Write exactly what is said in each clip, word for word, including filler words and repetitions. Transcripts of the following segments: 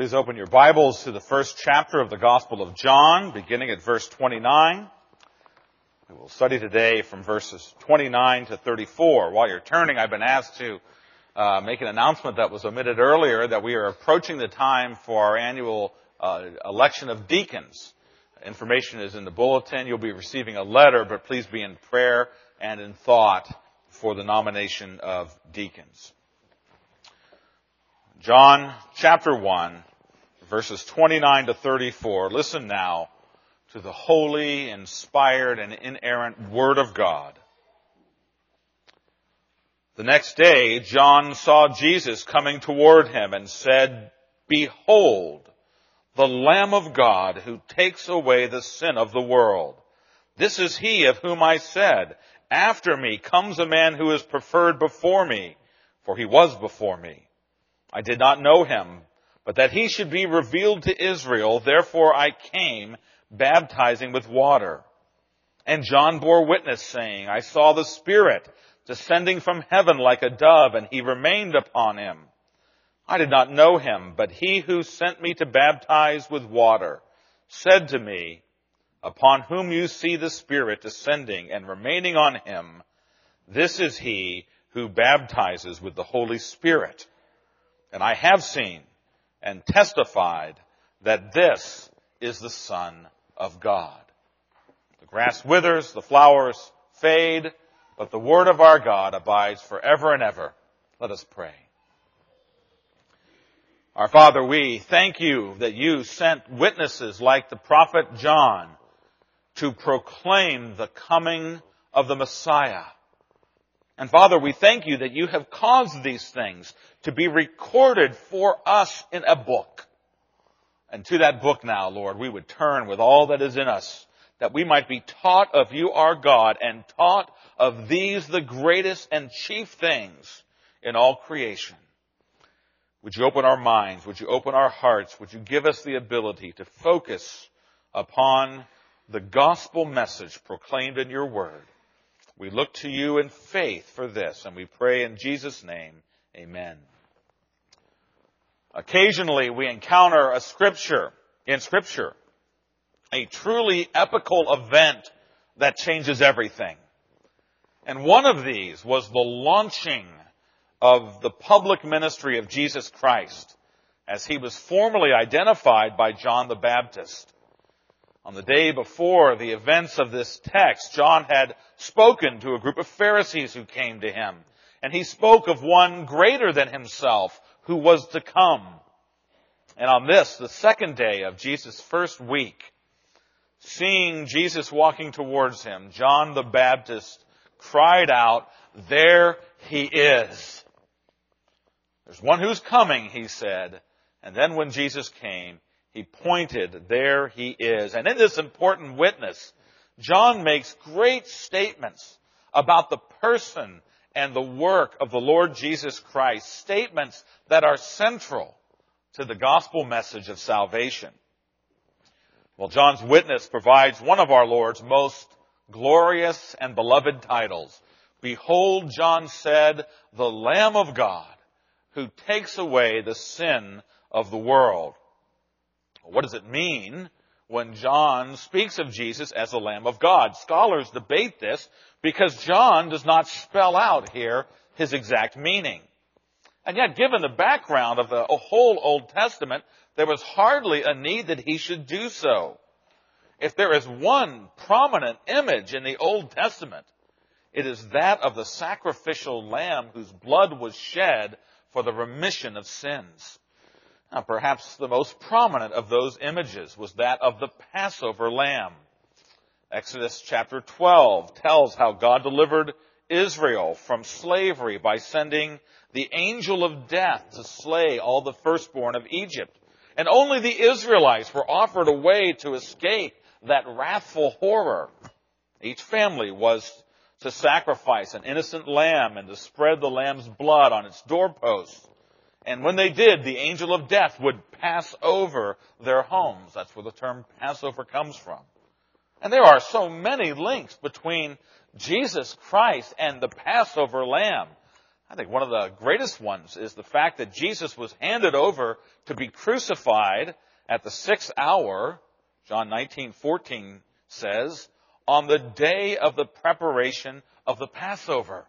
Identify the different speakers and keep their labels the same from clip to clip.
Speaker 1: Please open your Bibles to the first chapter of the Gospel of John, beginning at verse twenty-nine. We will study today from verses twenty-nine to thirty-four. While you're turning, I've been asked to uh, make an announcement that was omitted earlier, that we are approaching the time for our annual uh, election of deacons. Information is in the bulletin. You'll be receiving a letter, but please be in prayer and in thought for the nomination of deacons. John chapter one, verses twenty-nine to thirty-four. Listen now to the holy, inspired, and inerrant Word of God. The next day, John saw Jesus coming toward him and said, "Behold, the Lamb of God who takes away the sin of the world. This is he of whom I said, after me comes a man who is preferred before me, for he was before me. I did not know him, but that he should be revealed to Israel, therefore I came, baptizing with water. And John bore witness, saying, I saw the Spirit descending from heaven like a dove, and he remained upon him. I did not know him, but he who sent me to baptize with water said to me, upon whom you see the Spirit descending and remaining on him, this is he who baptizes with the Holy Spirit. And I have seen and testified that this is the Son of God." The grass withers, the flowers fade, but the word of our God abides forever and ever. Let us pray. Our Father, we thank you that you sent witnesses like the prophet John to proclaim the coming of the Messiah. And Father, we thank you that you have caused these things to be recorded for us in a book. And to that book now, Lord, we would turn with all that is in us, that we might be taught of you, our God, and taught of these, the greatest and chief things in all creation. Would you open our minds? Would you open our hearts? Would you give us the ability to focus upon the gospel message proclaimed in your word? We look to you in faith for this, and we pray in Jesus' name, amen. Occasionally we encounter a scripture, in scripture, a truly epical event that changes everything. And one of these was the launching of the public ministry of Jesus Christ, as he was formally identified by John the Baptist. On the day before the events of this text, John had spoken to a group of Pharisees who came to him. And he spoke of one greater than himself who was to come. And on this, the second day of Jesus' first week, seeing Jesus walking towards him, John the Baptist cried out, "There he is." There's one who's coming, he said. And then when Jesus came, he pointed, there he is. And in this important witness, John makes great statements about the person and the work of the Lord Jesus Christ, statements that are central to the gospel message of salvation. Well, John's witness provides one of our Lord's most glorious and beloved titles. Behold, John said, the Lamb of God who takes away the sin of the world. What does it mean when John speaks of Jesus as the Lamb of God? Scholars debate this because John does not spell out here his exact meaning. And yet, given the background of the whole Old Testament, there was hardly a need that he should do so. If there is one prominent image in the Old Testament, it is that of the sacrificial lamb whose blood was shed for the remission of sins. Now, perhaps the most prominent of those images was that of the Passover lamb. Exodus chapter twelve tells how God delivered Israel from slavery by sending the angel of death to slay all the firstborn of Egypt. And only the Israelites were offered a way to escape that wrathful horror. Each family was to sacrifice an innocent lamb and to spread the lamb's blood on its doorposts. And when they did, the angel of death would pass over their homes. That's where the term Passover comes from. And there are so many links between Jesus Christ and the Passover lamb. I think one of the greatest ones is the fact that Jesus was handed over to be crucified at the sixth hour, John nineteen fourteen says, on the day of the preparation of the Passover.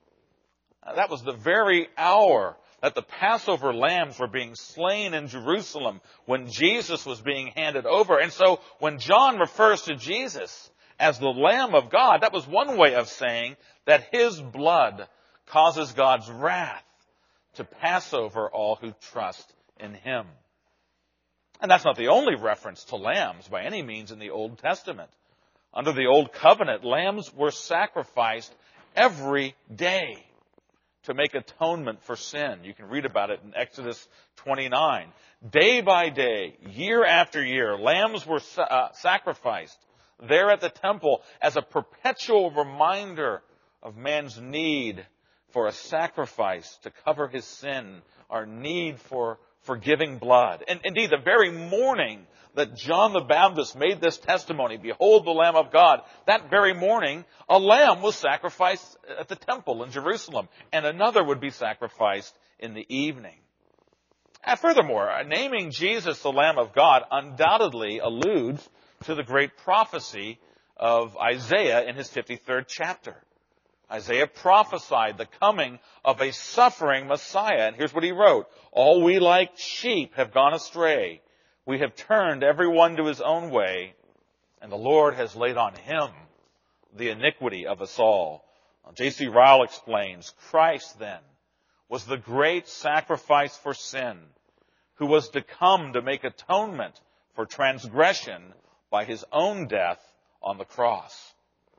Speaker 1: Now, that was the very hour that the Passover lambs were being slain in Jerusalem when Jesus was being handed over. And so when John refers to Jesus as the Lamb of God, that was one way of saying that his blood causes God's wrath to pass over all who trust in him. And that's not the only reference to lambs by any means in the Old Testament. Under the Old Covenant, lambs were sacrificed every day to make atonement for sin. You can read about it in Exodus twenty-nine. Day by day, year after year, lambs were uh, sacrificed there at the temple as a perpetual reminder of man's need for a sacrifice to cover his sin, our need for forgiving blood. And indeed, the very morning that John the Baptist made this testimony, behold the Lamb of God, that very morning, a lamb was sacrificed at the temple in Jerusalem, and another would be sacrificed in the evening. And furthermore, naming Jesus the Lamb of God undoubtedly alludes to the great prophecy of Isaiah in his fifty-third chapter. Isaiah prophesied the coming of a suffering Messiah. And here's what he wrote. All we like sheep have gone astray. We have turned everyone to his own way, and the Lord has laid on him the iniquity of us all. J C Ryle explains, Christ then was the great sacrifice for sin, who was to come to make atonement for transgression by his own death on the cross.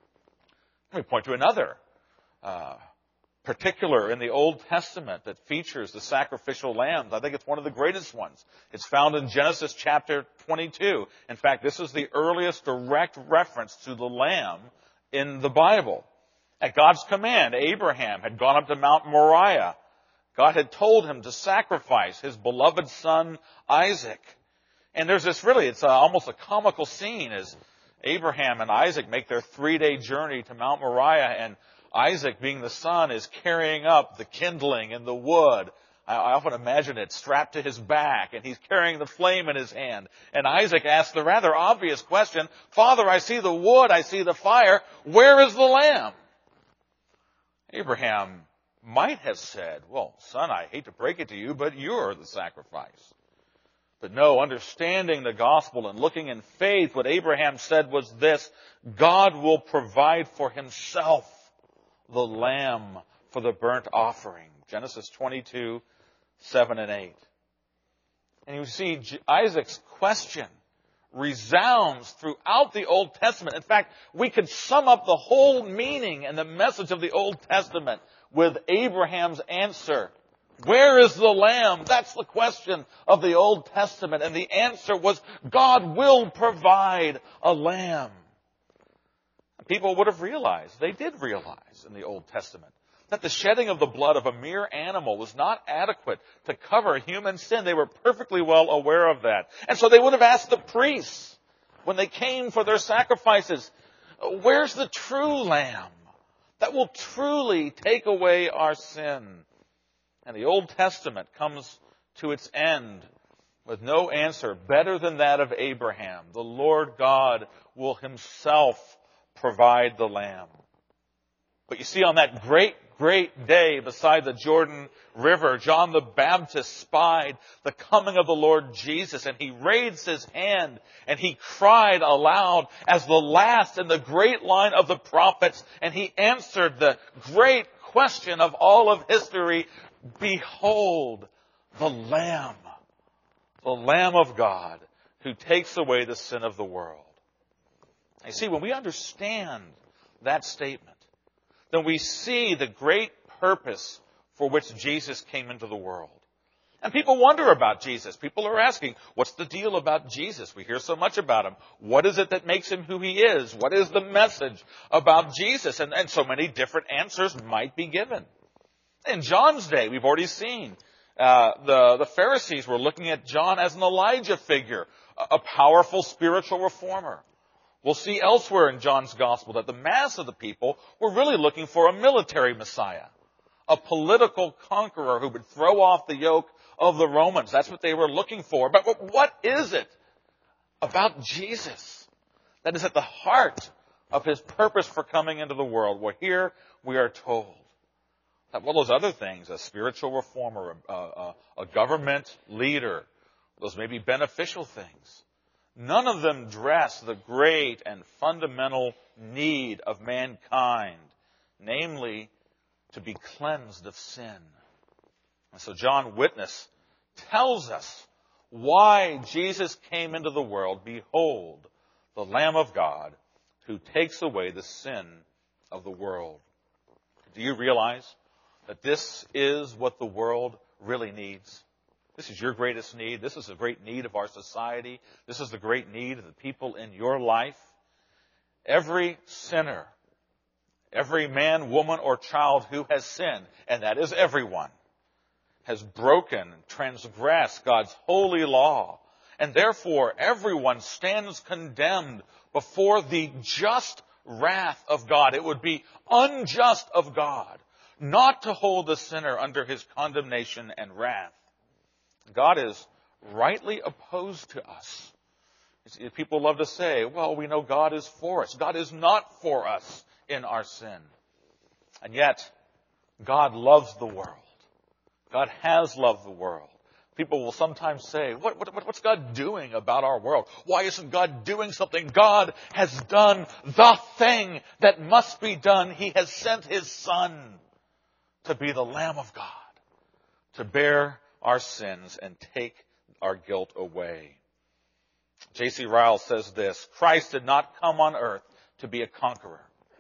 Speaker 1: Let me point to another uh, particular in the Old Testament that features the sacrificial lambs. I think it's one of the greatest ones. It's found in Genesis chapter twenty-two. In fact, this is the earliest direct reference to the lamb in the Bible. At God's command, Abraham had gone up to Mount Moriah. God had told him to sacrifice his beloved son Isaac. And there's this really, it's a, almost a comical scene as Abraham and Isaac make their three-day journey to Mount Moriah, and Isaac, being the son, is carrying up the kindling and the wood. I, I often imagine it strapped to his back, and he's carrying the flame in his hand. And Isaac asks the rather obvious question, Father, I see the wood, I see the fire, where is the lamb? Abraham might have said, well, son, I hate to break it to you, but you're the sacrifice. But no, understanding the gospel and looking in faith, what Abraham said was this, God will provide for himself the lamb for the burnt offering. Genesis twenty-two, seven and eight. And you see, Isaac's question resounds throughout the Old Testament. In fact, we could sum up the whole meaning and the message of the Old Testament with Abraham's answer. Where is the lamb? That's the question of the Old Testament. And the answer was, God will provide a lamb. People would have realized, they did realize in the Old Testament, that the shedding of the blood of a mere animal was not adequate to cover human sin. They were perfectly well aware of that. And so they would have asked the priests, when they came for their sacrifices, where's the true lamb that will truly take away our sin? And the Old Testament comes to its end with no answer better than that of Abraham. The Lord God will himself provide the lamb. But you see, on that great, great day beside the Jordan River, John the Baptist spied the coming of the Lord Jesus, and he raised his hand and he cried aloud as the last in the great line of the prophets, and he answered the great question of all of history, behold the Lamb, the Lamb of God who takes away the sin of the world. You see, when we understand that statement, then we see the great purpose for which Jesus came into the world. And people wonder about Jesus. People are asking, what's the deal about Jesus? We hear so much about him. What is it that makes him who he is? What is the message about Jesus? And, and so many different answers might be given. In John's day, we've already seen, uh, the, the Pharisees were looking at John as an Elijah figure, a, a powerful spiritual reformer. We'll see elsewhere in John's gospel that the mass of the people were really looking for a military Messiah, a political conqueror who would throw off the yoke of the Romans. That's what they were looking for. But what is it about Jesus that is at the heart of his purpose for coming into the world? Well, here we are told that, well, those other things, a spiritual reformer, a, a, a government leader, those may be beneficial things. None of them address the great and fundamental need of mankind, namely, to be cleansed of sin. And so John Witness tells us why Jesus came into the world. Behold, the Lamb of God who takes away the sin of the world. Do you realize that this is what the world really needs? This is your greatest need. This is the great need of our society. This is the great need of the people in your life. Every sinner, every man, woman, or child who has sinned, and that is everyone, has broken, transgressed God's holy law. And therefore, everyone stands condemned before the just wrath of God. It would be unjust of God not to hold the sinner under his condemnation and wrath. God is rightly opposed to us. People love to say, well, we know God is for us. God is not for us in our sin. And yet, God loves the world. God has loved the world. People will sometimes say, what, what, what's God doing about our world? Why isn't God doing something? God has done the thing that must be done. He has sent his Son to be the Lamb of God, to bear our sins and take our guilt away. J C Ryle says this: Christ did not come on earth to be a conqueror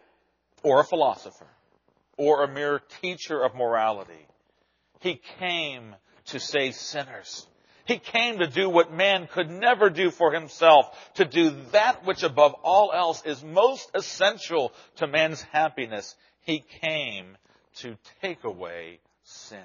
Speaker 1: or a philosopher or a mere teacher of morality. He came to save sinners. He came to do what man could never do for himself, to do that which above all else is most essential to man's happiness. He came to take away sin.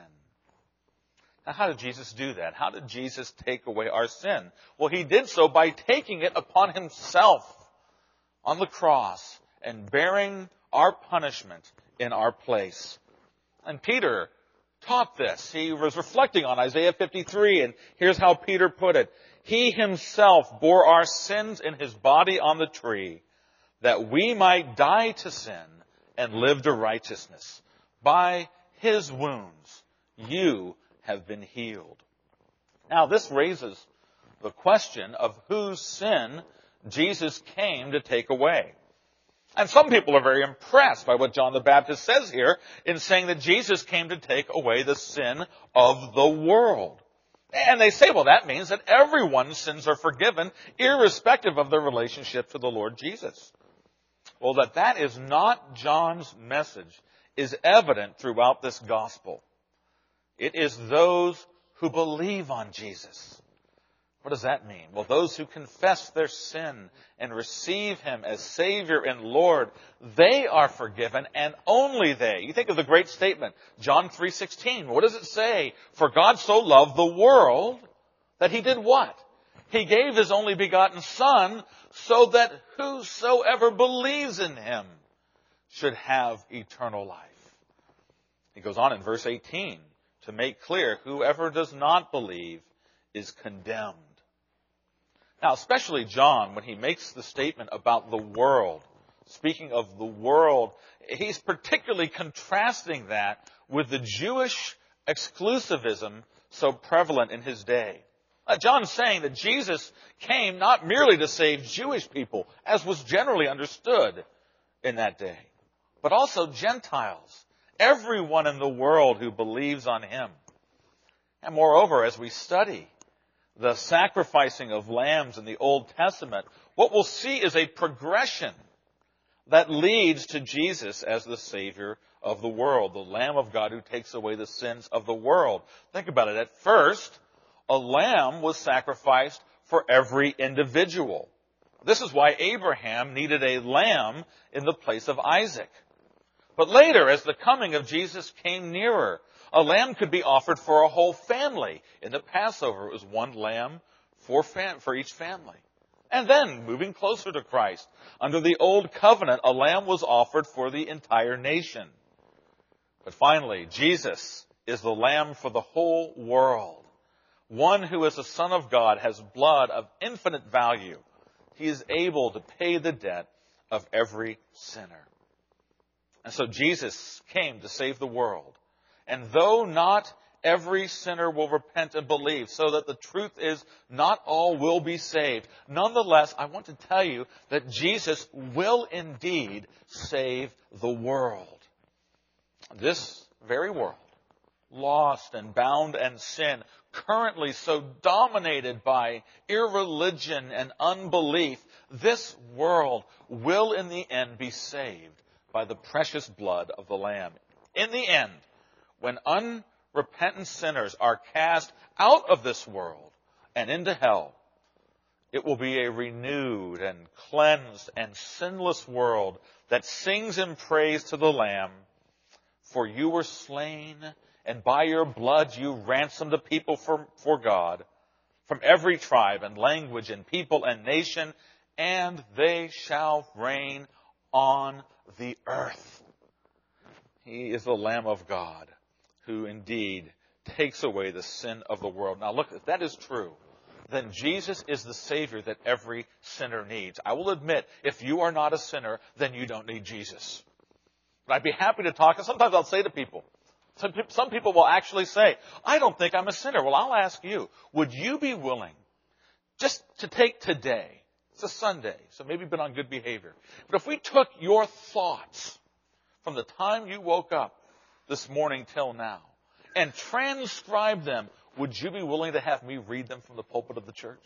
Speaker 1: Now, how did Jesus do that? How did Jesus take away our sin? Well, he did so by taking it upon himself on the cross and bearing our punishment in our place. And Peter taught this. He was reflecting on Isaiah fifty-three, and here's how Peter put it. He himself bore our sins in his body on the tree, that we might die to sin and live to righteousness. By his wounds you have been healed. Now, this raises the question of whose sin Jesus came to take away. And some people are very impressed by what John the Baptist says here in saying that Jesus came to take away the sin of the world. And they say, well, that means that everyone's sins are forgiven, irrespective of their relationship to the Lord Jesus. Well, that that is not John's message is evident throughout this gospel. It is those who believe on Jesus. What does that mean? Well, those who confess their sin and receive him as Savior and Lord, they are forgiven, and only they. You think of the great statement, John three sixteen. What does it say? For God so loved the world that he did what? He gave his only begotten Son so that whosoever believes in him should have eternal life. He goes on in verse eighteen to make clear, whoever does not believe is condemned. Now, especially John, when he makes the statement about the world, speaking of the world, he's particularly contrasting that with the Jewish exclusivism so prevalent in his day. Uh, John's saying that Jesus came not merely to save Jewish people, as was generally understood in that day, but also Gentiles, everyone in the world who believes on him. And moreover, as we study the sacrificing of lambs in the Old Testament, what we'll see is a progression that leads to Jesus as the Savior of the world, the Lamb of God who takes away the sins of the world. Think about it. At first, a lamb was sacrificed for every individual. This is why Abraham needed a lamb in the place of Isaac. But later, as the coming of Jesus came nearer, a lamb could be offered for a whole family. In the Passover, it was one lamb for, fam- for each family. And then, moving closer to Christ, under the Old Covenant, a lamb was offered for the entire nation. But finally, Jesus is the Lamb for the whole world. One who is the Son of God has blood of infinite value. He is able to pay the debt of every sinner. And so Jesus came to save the world. And though not every sinner will repent and believe, so that the truth is not all will be saved, nonetheless, I want to tell you that Jesus will indeed save the world. This very world, lost and bound in sin, currently so dominated by irreligion and unbelief, this world will in the end be saved by the precious blood of the Lamb. In the end, when unrepentant sinners are cast out of this world and into hell, it will be a renewed and cleansed and sinless world that sings in praise to the Lamb. For you were slain, and by your blood you ransomed the people for, for God, from every tribe and language and people and nation, and they shall reign on the earth. He is the Lamb of God, who indeed takes away the sin of the world. Now look, if that is true, then Jesus is the Savior that every sinner needs. I will admit, if you are not a sinner, then you don't need Jesus. But I'd be happy to talk, and sometimes I'll say to people, some, some people will actually say, I don't think I'm a sinner. Well, I'll ask you, would you be willing just to take today, it's a Sunday, so maybe you've been on good behavior, but if we took your thoughts from the time you woke up this morning till now and transcribed them, would you be willing to have me read them from the pulpit of the church?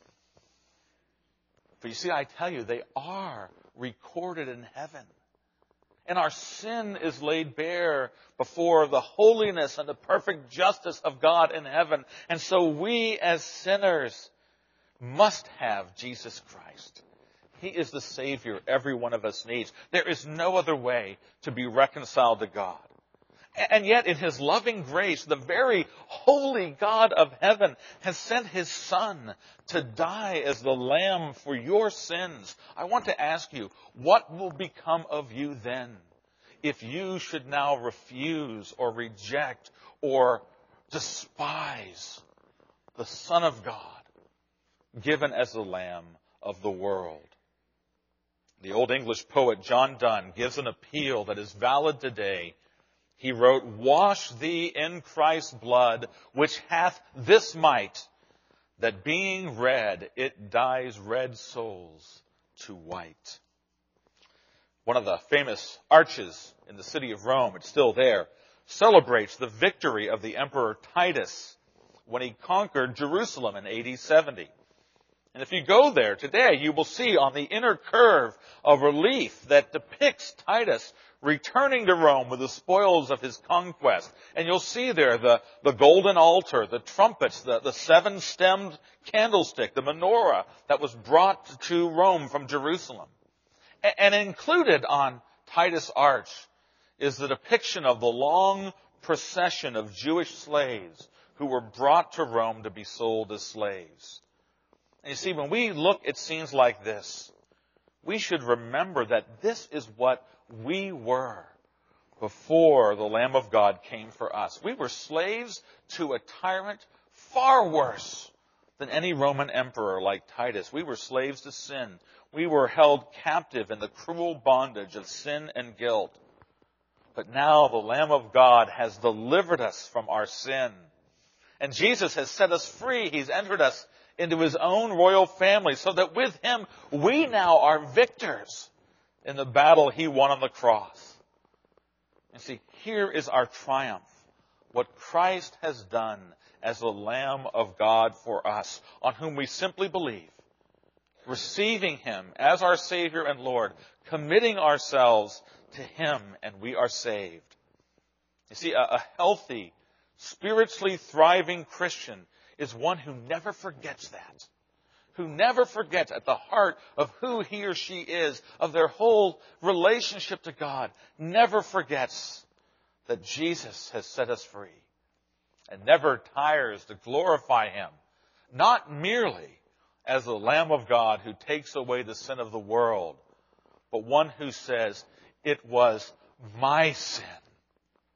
Speaker 1: For you see, I tell you, they are recorded in heaven. And our sin is laid bare before the holiness and the perfect justice of God in heaven. And so we as sinners must have Jesus Christ. He is the Savior every one of us needs. There is no other way to be reconciled to God. And yet in His loving grace, the very holy God of heaven has sent His Son to die as the Lamb for your sins. I want to ask you, what will become of you then if you should now refuse or reject or despise the Son of God given as the Lamb of the world? The Old English poet John Donne gives an appeal that is valid today. He wrote, "Wash thee in Christ's blood, which hath this might, that being red, it dyes red souls to white." One of the famous arches in the city of Rome, it's still there, celebrates the victory of the Emperor Titus when he conquered Jerusalem in A D seventy. And if you go there today, you will see on the inner curve a relief that depicts Titus returning to Rome with the spoils of his conquest. And you'll see there the, the golden altar, the trumpets, the, the seven-stemmed candlestick, the menorah that was brought to Rome from Jerusalem. And, and included on Titus' arch is the depiction of the long procession of Jewish slaves who were brought to Rome to be sold as slaves. And you see, when we look at scenes like this, we should remember that this is what we were before the Lamb of God came for us. We were slaves to a tyrant far worse than any Roman emperor like Titus. We were slaves to sin. We were held captive in the cruel bondage of sin and guilt. But now the Lamb of God has delivered us from our sin. And Jesus has set us free. He's entered us into His own royal family so that with Him we now are victors in the battle He won on the cross. And see, here is our triumph. What Christ has done as the Lamb of God for us, on whom we simply believe, receiving Him as our Savior and Lord, committing ourselves to Him, and we are saved. You see, a, a healthy, spiritually thriving Christian is one who never forgets that, who never forgets at the heart of who he or she is, of their whole relationship to God, never forgets that Jesus has set us free, and never tires to glorify Him, not merely as the Lamb of God who takes away the sin of the world, but one who says, it was my sin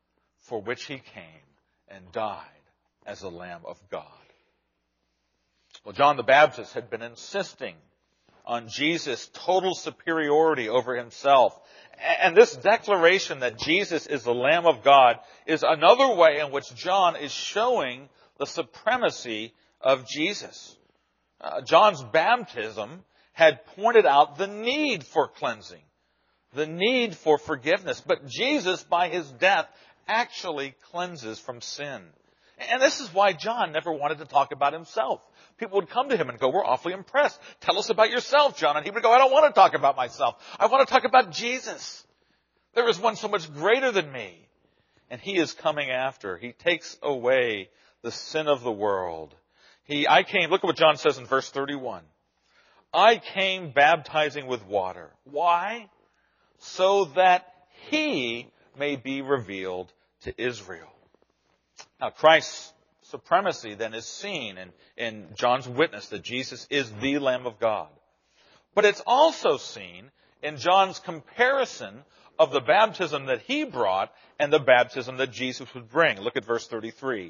Speaker 1: for which he came and died as the Lamb of God. Well, John the Baptist had been insisting on Jesus' total superiority over himself. And this declaration that Jesus is the Lamb of God is another way in which John is showing the supremacy of Jesus. Uh, John's baptism had pointed out the need for cleansing, the need for forgiveness. But Jesus, by his death, actually cleanses from sin. And this is why John never wanted to talk about himself. People would come to him and go, we're awfully impressed. Tell us about yourself, John. And he would go, I don't want to talk about myself. I want to talk about Jesus. There is one so much greater than me. And he is coming after. He takes away the sin of the world. He, I came, look at what John says in verse thirty-one. I came baptizing with water. Why? So that he may be revealed to Israel. Now, Christ's supremacy then is seen in, in John's witness that Jesus is the Lamb of God. But it's also seen in John's comparison of the baptism that he brought and the baptism that Jesus would bring. Look at verse thirty-three.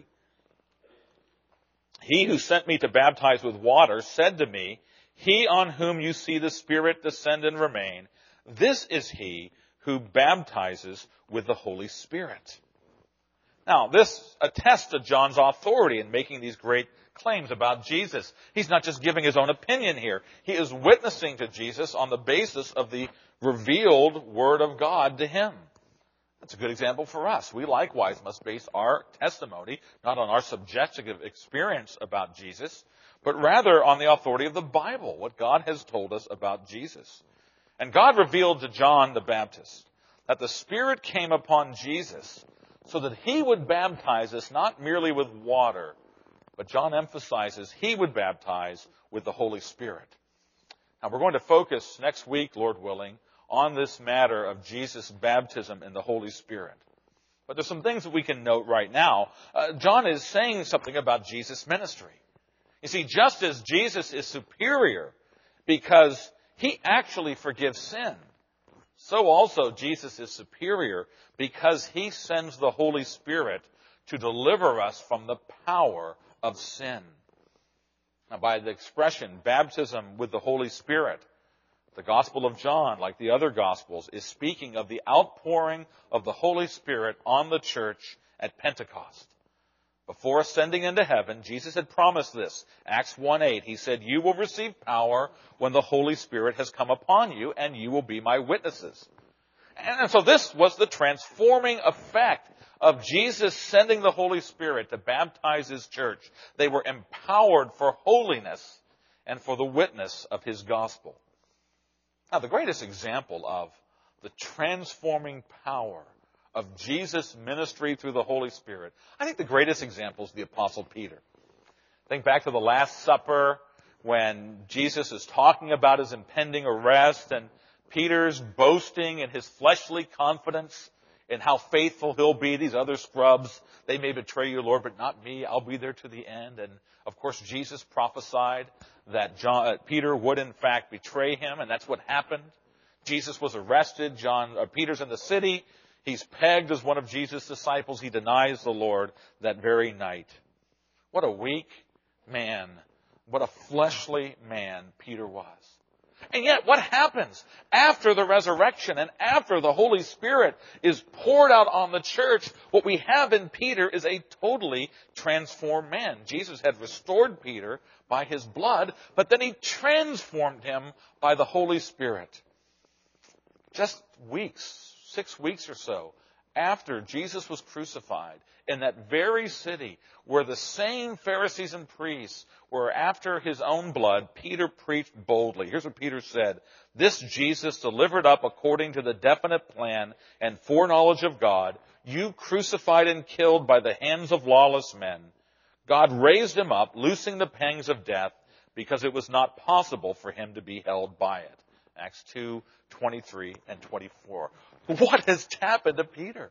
Speaker 1: He who sent me to baptize with water said to me, he on whom you see the Spirit descend and remain, this is he who baptizes with the Holy Spirit. Now, this attests to John's authority in making these great claims about Jesus. He's not just giving his own opinion here. He is witnessing to Jesus on the basis of the revealed Word of God to him. That's a good example for us. We likewise must base our testimony not on our subjective experience about Jesus, but rather on the authority of the Bible, what God has told us about Jesus. And God revealed to John the Baptist that the Spirit came upon Jesus so that he would baptize us not merely with water, but John emphasizes he would baptize with the Holy Spirit. Now, we're going to focus next week, Lord willing, on this matter of Jesus' baptism in the Holy Spirit. But there's some things that we can note right now. Uh, John is saying something about Jesus' ministry. You see, just as Jesus is superior because he actually forgives sin, so also Jesus is superior because he sends the Holy Spirit to deliver us from the power of sin. Now, by the expression baptism with the Holy Spirit, the Gospel of John, like the other Gospels, is speaking of the outpouring of the Holy Spirit on the church at Pentecost. Before ascending into heaven, Jesus had promised this. Acts one eight, he said, you will receive power when the Holy Spirit has come upon you, and you will be my witnesses. And so this was the transforming effect of Jesus sending the Holy Spirit to baptize his church. They were empowered for holiness and for the witness of his gospel. Now, the greatest example of the transforming power of Jesus' ministry through the Holy Spirit, I think the greatest example is the Apostle Peter. Think back to the Last Supper when Jesus is talking about his impending arrest and Peter's boasting in his fleshly confidence in how faithful he'll be. These other scrubs, they may betray you, Lord, but not me. I'll be there to the end. And of course, Jesus prophesied that John, uh, Peter would in fact betray him, and that's what happened. Jesus was arrested. John, uh, Peter's in the city. He's pegged as one of Jesus' disciples. He denies the Lord that very night. What a weak man, what a fleshly man Peter was. And yet, what happens after the resurrection and after the Holy Spirit is poured out on the church? What we have in Peter is a totally transformed man. Jesus had restored Peter by his blood, but then he transformed him by the Holy Spirit. Just weeks, six weeks or so after Jesus was crucified, in that very city where the same Pharisees and priests were after his own blood, Peter preached boldly. Here's what Peter said. This Jesus delivered up according to the definite plan and foreknowledge of God, you crucified and killed by the hands of lawless men. God raised him up, loosing the pangs of death, because it was not possible for him to be held by it. Acts two, twenty-three and twenty-four. What has happened to Peter?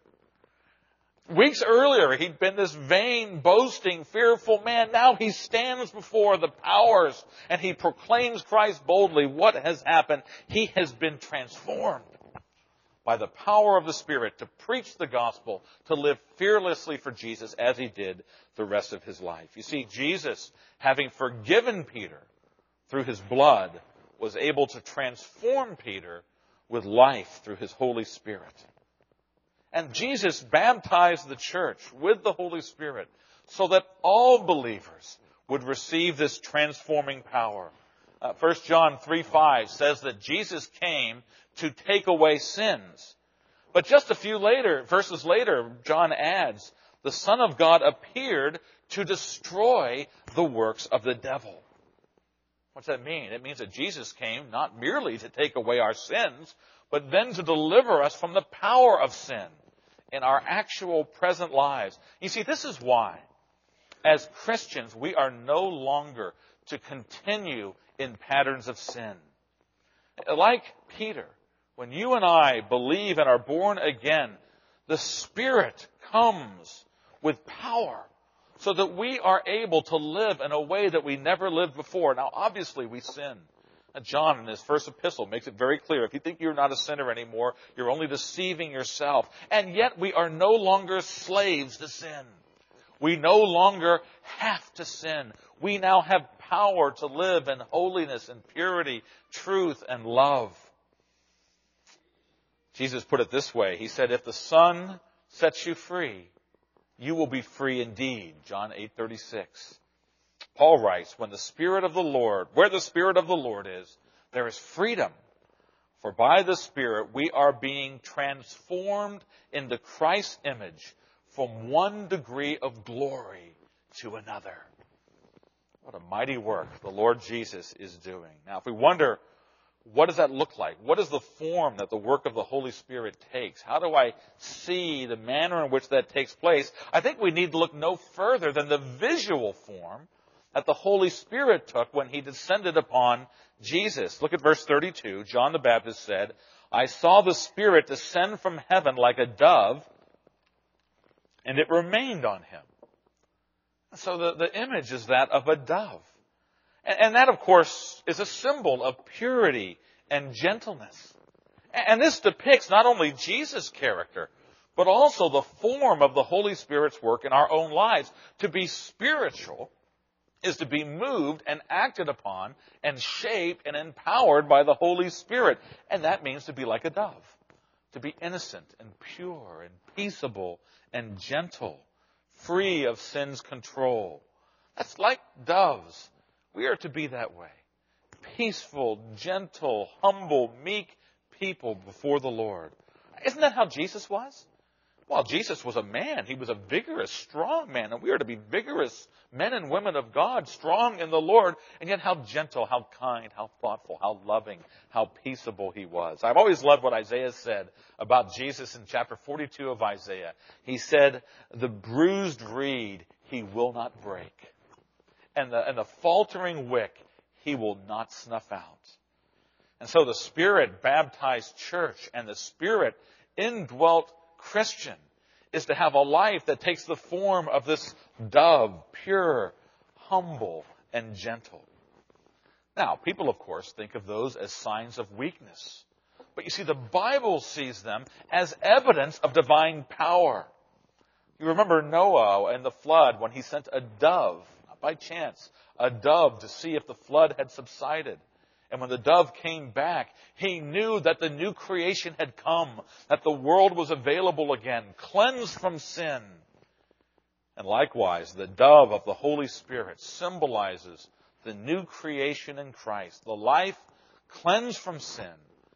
Speaker 1: Weeks earlier, he'd been this vain, boasting, fearful man. Now he stands before the powers and he proclaims Christ boldly. What has happened? He has been transformed. by the power of the Spirit to preach the gospel, to live fearlessly for Jesus as he did the rest of his life. You see, Jesus, having forgiven Peter through his blood, was able to transform Peter with life through his Holy Spirit. And Jesus baptized the church with the Holy Spirit so that all believers would receive this transforming power. Uh, First John three five says that Jesus came to take away sins. But just a few later, verses later, John adds, the Son of God appeared to destroy the works of the devil. What's that mean? It means that Jesus came not merely to take away our sins, but then to deliver us from the power of sin in our actual present lives. You see, this is why, as Christians, we are no longer to continue in patterns of sin. Like Peter, when you and I believe and are born again, the Spirit comes with power so that we are able to live in a way that we never lived before. Now, obviously, we sin. And John, in his first epistle, makes it very clear. If you think you're not a sinner anymore, you're only deceiving yourself. And yet, we are no longer slaves to sin. We no longer have to sin. We now have power to live in holiness and purity, truth and love. Jesus put it this way. He said, if the Son sets you free, you will be free indeed. John eight thirty-six. Paul writes, when the Spirit of the Lord, where the Spirit of the Lord is, there is freedom. For by the Spirit we are being transformed into Christ's image from one degree of glory to another. What a mighty work the Lord Jesus is doing. Now, if we wonder, what does that look like? What is the form that the work of the Holy Spirit takes? How do I see the manner in which that takes place? I think we need to look no further than the visual form that the Holy Spirit took when he descended upon Jesus. Look at verse thirty-two. John the Baptist said, I saw the Spirit descend from heaven like a dove, and it remained on him. So the, the image is that of a dove. And, and that, of course, is a symbol of purity and gentleness. And, and this depicts not only Jesus' character, but also the form of the Holy Spirit's work in our own lives. To be spiritual is to be moved and acted upon and shaped and empowered by the Holy Spirit. And that means to be like a dove. To be innocent and pure and peaceable and gentle, free of sin's control. That's like doves. We are to be that way. Peaceful, gentle, humble, meek people before the Lord. Isn't that how Jesus was? Well, Jesus was a man. He was a vigorous, strong man. And we are to be vigorous men and women of God, strong in the Lord. And yet how gentle, how kind, how thoughtful, how loving, how peaceable he was. I've always loved what Isaiah said about Jesus in chapter forty-two of Isaiah. He said, the bruised reed he will not break. And the, and the faltering wick he will not snuff out. And so the Spirit-baptized church and the Spirit-indwelt Christian is to have a life that takes the form of this dove, pure, humble, and gentle. Now, people, of course, think of those as signs of weakness. But you see, the Bible sees them as evidence of divine power. You remember Noah and the flood when he sent a dove, not by chance, a dove to see if the flood had subsided. And when the dove came back, he knew that the new creation had come, that the world was available again, cleansed from sin. And likewise, the dove of the Holy Spirit symbolizes the new creation in Christ, the life cleansed from sin,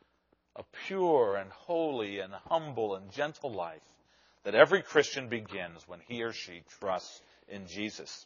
Speaker 1: a pure and holy and humble and gentle life that every Christian begins when he or she trusts in Jesus.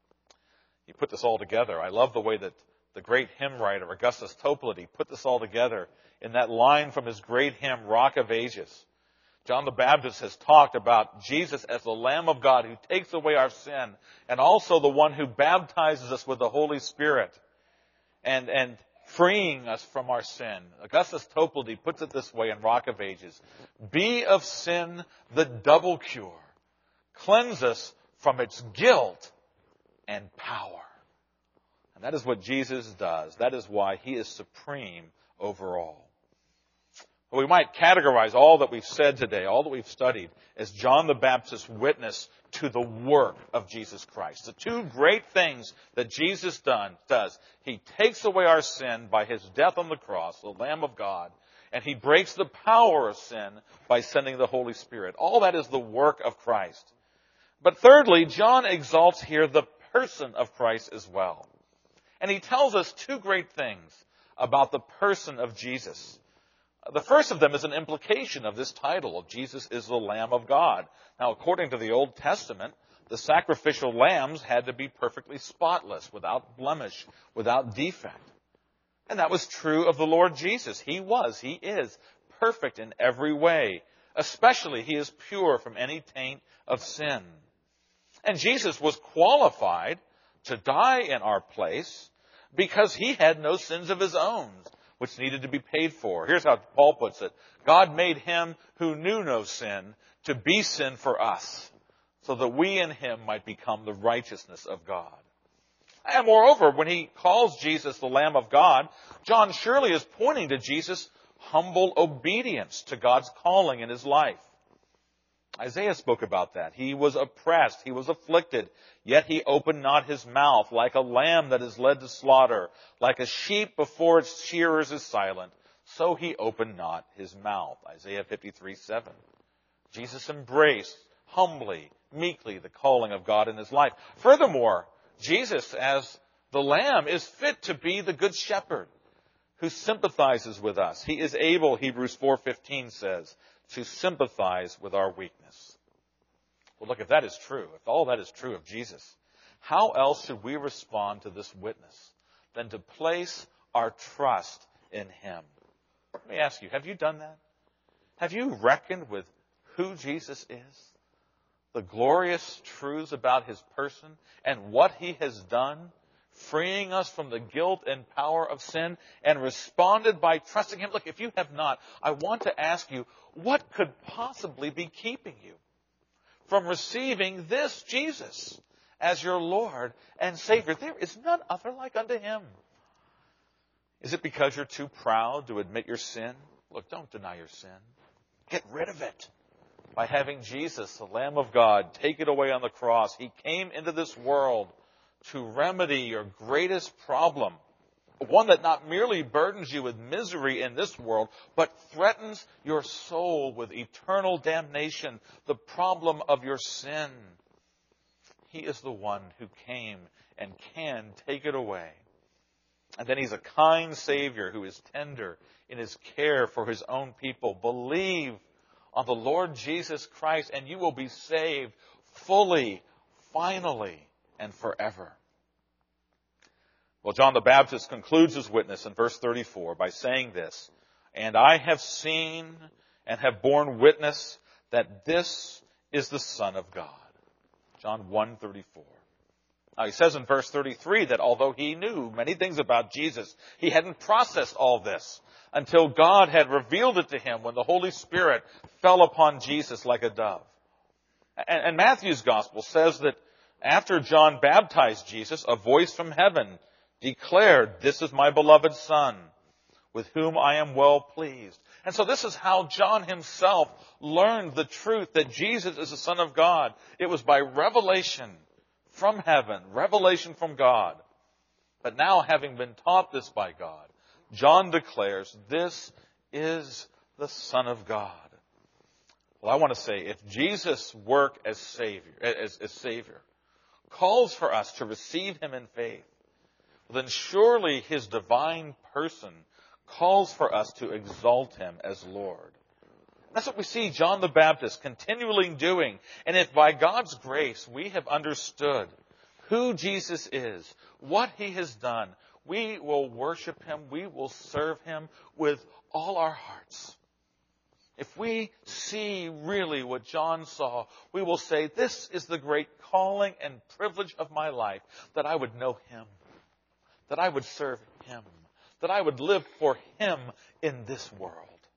Speaker 1: You put this all together. I love the way that the great hymn writer, Augustus Toplady, put this all together in that line from his great hymn, Rock of Ages. John the Baptist has talked about Jesus as the Lamb of God who takes away our sin, and also the one who baptizes us with the Holy Spirit and, and freeing us from our sin. Augustus Toplady puts it this way in Rock of Ages. Be of sin the double cure. Cleanse us from its guilt and power. And that is what Jesus does. That is why he is supreme over all. We might categorize all that we've said today, all that we've studied, as John the Baptist's witness to the work of Jesus Christ. The two great things that Jesus done, does. He takes away our sin by his death on the cross, the Lamb of God, and he breaks the power of sin by sending the Holy Spirit. All that is the work of Christ. But thirdly, John exalts here the person of Christ as well. And he tells us two great things about the person of Jesus. The first of them is an implication of this title of Jesus is the Lamb of God. Now, according to the Old Testament, the sacrificial lambs had to be perfectly spotless, without blemish, without defect. And that was true of the Lord Jesus. He was, he is perfect in every way. Especially, he is pure from any taint of sin. And Jesus was qualified to die in our place because he had no sins of his own, which needed to be paid for. Here's how Paul puts it. God made him who knew no sin to be sin for us, so that we in him might become the righteousness of God. And moreover, when he calls Jesus the Lamb of God, John surely is pointing to Jesus' humble obedience to God's calling in his life. Isaiah spoke about that. He was oppressed, he was afflicted, yet he opened not his mouth, like a lamb that is led to slaughter, like a sheep before its shearers is silent, so he opened not his mouth. Isaiah fifty-three seven. Jesus embraced humbly, meekly the calling of God in his life. Furthermore, Jesus as the Lamb is fit to be the Good Shepherd who sympathizes with us. He is able, Hebrews four fifteen says, to sympathize with our weakness. Well, look, if that is true, if all that is true of Jesus, how else should we respond to this witness than to place our trust in him? Let me ask you, have you done that? Have you reckoned with who Jesus is? The glorious truths about his person and what he has done, freeing us from the guilt and power of sin, and responded by trusting him? Look, if you have not, I want to ask you, what could possibly be keeping you from receiving this Jesus as your Lord and Savior? There is none other like unto him. Is it because you're too proud to admit your sin? Look, don't deny your sin. Get rid of it by having Jesus, the Lamb of God, take it away on the cross. He came into this world to remedy your greatest problem, one that not merely burdens you with misery in this world, but threatens your soul with eternal damnation, the problem of your sin. He is the one who came and can take it away. And then he's a kind Savior who is tender in his care for his own people. Believe on the Lord Jesus Christ and you will be saved fully, finally, and forever. Well, John the Baptist concludes his witness in verse thirty-four by saying this, and I have seen and have borne witness that this is the Son of God. John one thirty-four. Now he says in verse thirty-three that although he knew many things about Jesus, he hadn't processed all this until God had revealed it to him when the Holy Spirit fell upon Jesus like a dove. And, and Matthew's gospel says that after John baptized Jesus, a voice from heaven declared, this is my beloved Son, with whom I am well pleased. And so this is how John himself learned the truth that Jesus is the Son of God. It was by revelation from heaven, revelation from God. But now, having been taught this by God, John declares, this is the Son of God. Well, I want to say, if Jesus' work as Savior, as, as Savior calls for us to receive him in faith, then surely his divine person calls for us to exalt him as Lord. That's what we see John the Baptist continually doing. And if by God's grace we have understood who Jesus is, what he has done, we will worship him, we will serve him with all our hearts. If we see really what John saw, we will say, this is the great calling and privilege of my life, that I would know him, that I would serve him, that I would live for him in this world.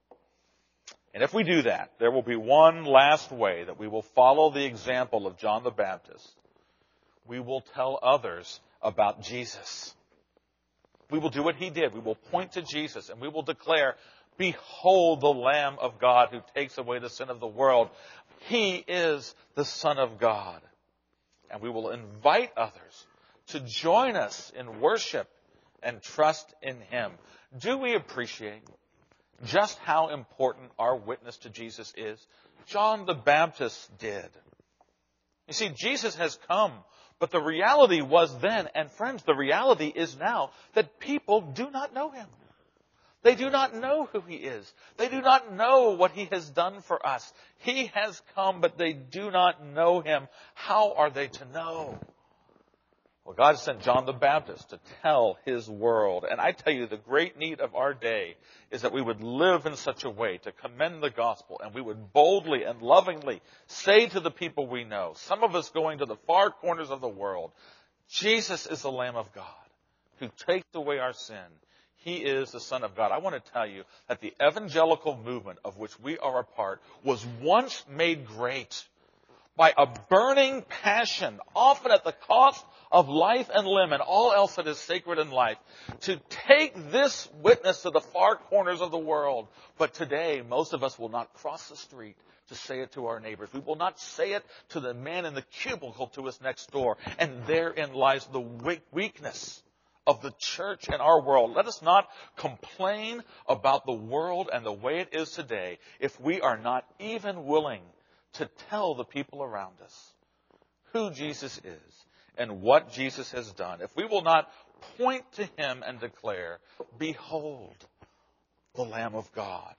Speaker 1: And if we do that, there will be one last way that we will follow the example of John the Baptist. We will tell others about Jesus. We will do what he did. We will point to Jesus and we will declare, Behold the Lamb of God who takes away the sin of the world. He is the Son of God. And we will invite others to join us in worship and trust in Him. Do we appreciate just how important our witness to Jesus is? John the Baptist did. You see, Jesus has come, but the reality was then, and friends, the reality is now, that people do not know Him. They do not know who He is. They do not know what He has done for us. He has come, but they do not know Him. How are they to know? Well, God sent John the Baptist to tell His world. And I tell you, the great need of our day is that we would live in such a way to commend the gospel, and we would boldly and lovingly say to the people we know, some of us going to the far corners of the world, Jesus is the Lamb of God who takes away our sin. He is the Son of God. I want to tell you that the evangelical movement of which we are a part was once made great by a burning passion, often at the cost of life and limb and all else that is sacred in life, to take this witness to the far corners of the world. But today, most of us will not cross the street to say it to our neighbors. We will not say it to the man in the cubicle to us next door. And therein lies the weakness of the church in our world. Let us not complain about the world and the way it is today if we are not even willing to tell the people around us who Jesus is and what Jesus has done. If we will not point to Him and declare, behold, the Lamb of God.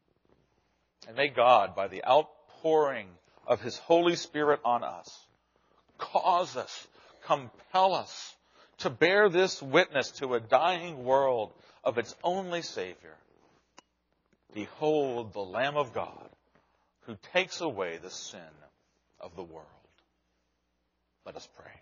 Speaker 1: And may God, by the outpouring of His Holy Spirit on us, cause us, compel us to bear this witness to a dying world of its only Savior. Behold, the Lamb of God who takes away the sin of the world. Let us pray.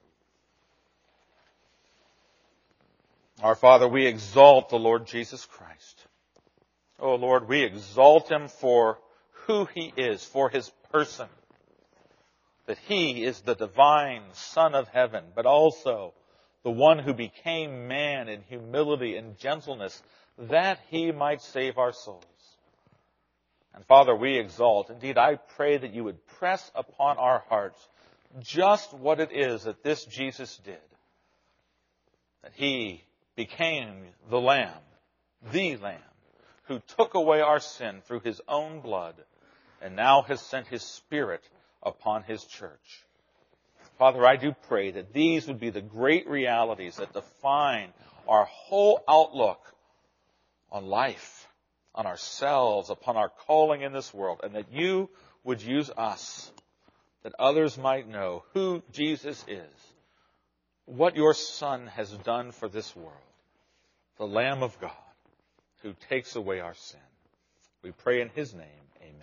Speaker 1: Our Father, we exalt the Lord Jesus Christ. Oh Lord, we exalt Him for who He is, for His person. That He is the divine Son of heaven, but also the one who became man in humility and gentleness, that He might save our souls. And Father, we exalt. Indeed, I pray that You would press upon our hearts just what it is that this Jesus did. That He became the Lamb, the Lamb, who took away our sin through His own blood, and now has sent His Spirit upon His church. Father, I do pray that these would be the great realities that define our whole outlook on life, on ourselves, upon our calling in this world, and that You would use us, that others might know who Jesus is, what Your Son has done for this world, the Lamb of God who takes away our sin. We pray in His name.